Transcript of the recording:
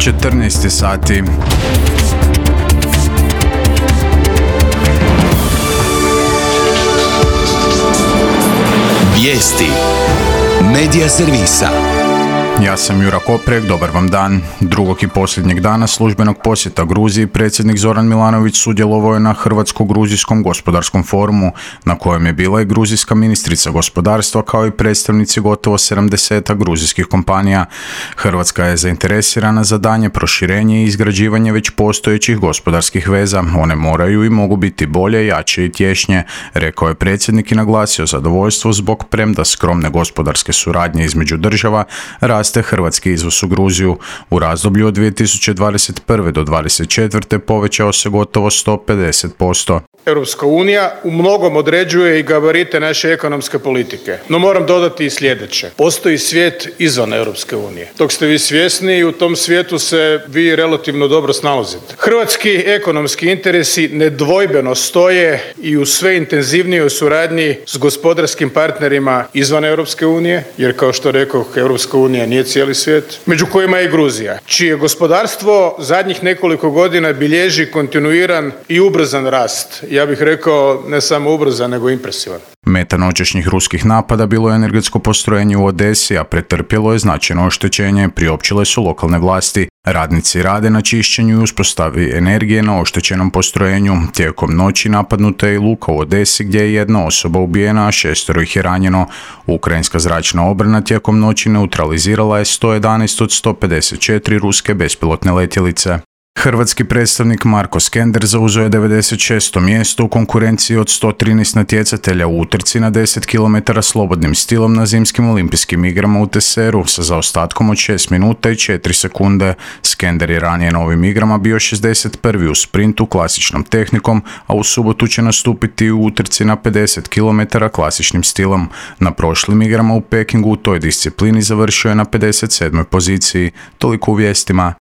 14 sati. Vijesti Medija servisa. Ja sam Jura Koprek, dobar vam dan. Drugog i posljednjeg dana službenog posjeta Gruziji predsjednik Zoran Milanović sudjelovao je na Hrvatsko-gruzijskom gospodarskom forumu, na kojem je bila i gruzijska ministrica gospodarstva kao i predstavnici gotovo 70 gruzijskih kompanija. Hrvatska je zainteresirana za daljnje proširenje i izgrađivanje već postojećih gospodarskih veza. One moraju i mogu biti bolje, jače i tješnje, rekao je predsjednik i naglasio zadovoljstvo zbog premda skromne gospodarske suradnje između država raste hrvatski izvoz u Gruziju. U razdoblju od 2021. do 2024. povećao se gotovo 150%. Europska unija u mnogom određuje i gabarite naše ekonomske politike. No moram dodati i sljedeće. Postoji svijet izvan Europske unije. Dok ste vi svjesni i u tom svijetu se vi relativno dobro snalazite. Hrvatski ekonomski interesi nedvojbeno stoje i u sve intenzivnijoj suradnji s gospodarskim partnerima izvan Europske unije, jer kao što rekoh, Europska unija nije cijeli svijet, među kojima je i Gruzija, čije gospodarstvo zadnjih nekoliko godina bilježi kontinuiran i ubrzan rast. Ja bih rekao ne samo ubrzan, nego impresivan. Meta noćašnjih ruskih napada bilo je energetsko postrojenje u Odesi, a pretrpjelo je značajno oštećenje, priopćile su lokalne vlasti. Radnici rade na čišćenju i uspostavi energije na oštećenom postrojenju. Tijekom noći napadnuta je i luka u Odesi gdje je jedna osoba ubijena, a 6 ih je ranjeno. Ukrajinska zračna obrana tijekom noći neutralizirala je 111 od 154 ruske bespilotne letjelice. Hrvatski predstavnik Marko Skender zauzeo je 96. mjesto u konkurenciji od 113 natjecatelja u utrci na 10 km slobodnim stilom na zimskim olimpijskim igrama u Teseru sa zaostatkom od 6 minuta i 4 sekunde. Skender je ranije na ovim igrama bio 61. u sprintu klasičnom tehnikom, a u subotu će nastupiti u utrci na 50 km klasičnim stilom. Na prošlim igrama u Pekingu u toj disciplini završio je na 57. poziciji. Toliko u vijestima.